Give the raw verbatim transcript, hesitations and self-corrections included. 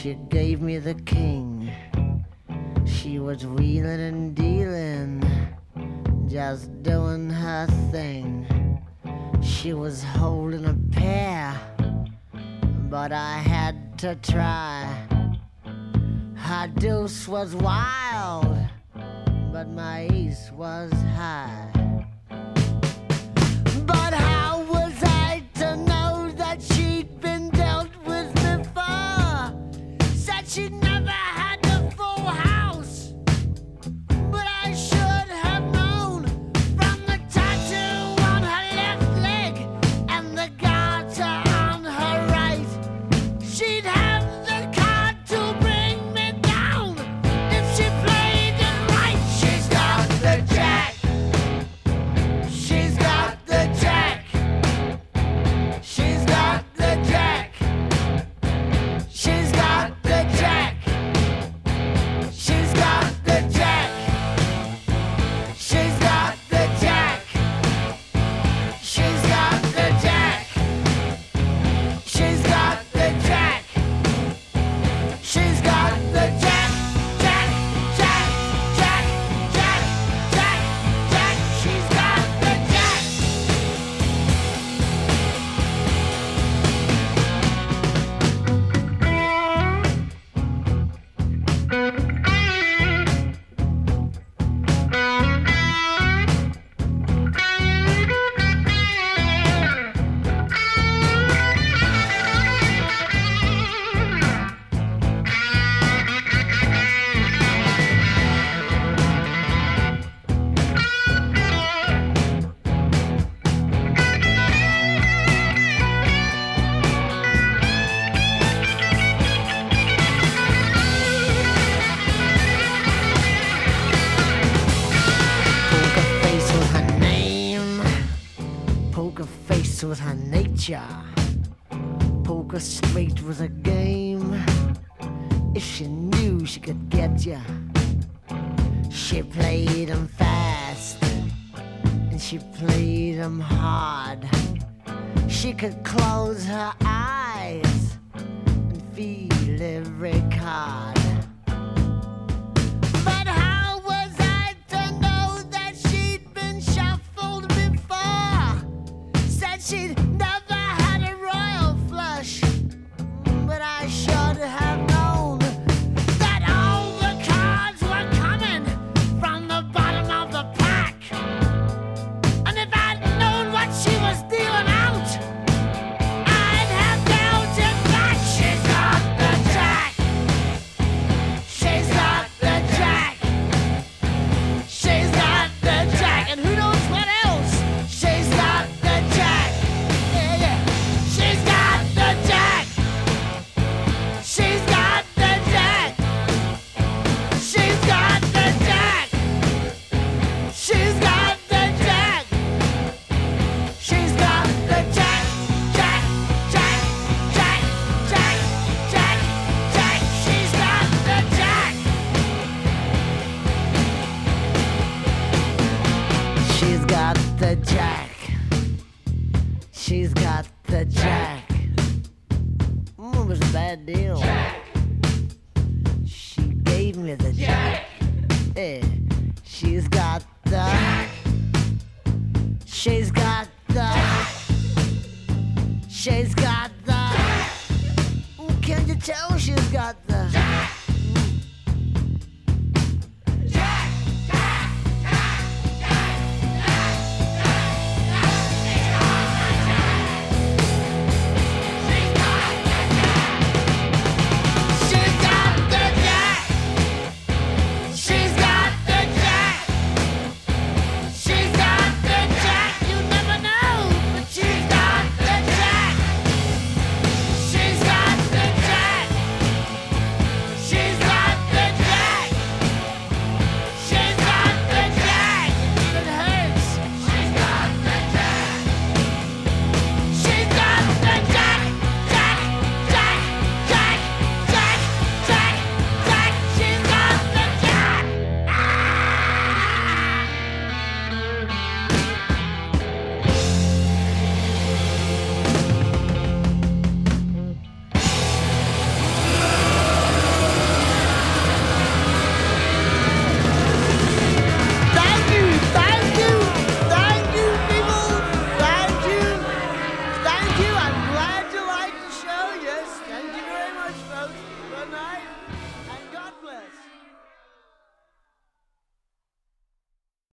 She gave me the king. She was wheeling and dealing, just doing her thing. She was holding a pair, but I had to try. Her deuce was wild, but my ace was high. But how was I to know that she'd been dealt with before? Said she'd never had the full house, but I should have known from the tattoo on her left leg and the garter on her right. She'd have the card to bring me down if she played it right. She's got the jack. She's got the jack. She's got the jack. She's got the jack. She's got the jack. She's got the jack. She's got the jack. She's got the jack. She's got the jack. Jack, jack, jack, jack, jack, jack. She's got the jack. Poker face was her name. Poker face was her nature. Poker straight was a game. If she knew she could get ya, she played 'em fast and she played 'em hard. She could close her eyes and feel every card. But how was I to know that she'd been shuffled before? Said she'd never had a royal flush, but I should have known that all the cards were coming from the bottom of the pack. And if I'd known what she was dealing out, I'd have dealt it back. She's got the jack. She's got the jack. She's got the jack. And who knows what else? She's got the jack. Yeah, yeah. She's got the jack. She's got the jack. She's got the jack. She's got the jack. She's got the jack. Jack, jack, jack, jack, jack, jack. She's got the jack. She's got the jack. She's got the jack. Mm, it was a bad deal. She gave me the jack. Yeah. She's got the. She's got the. She's got the. Ooh, can you tell she's got the?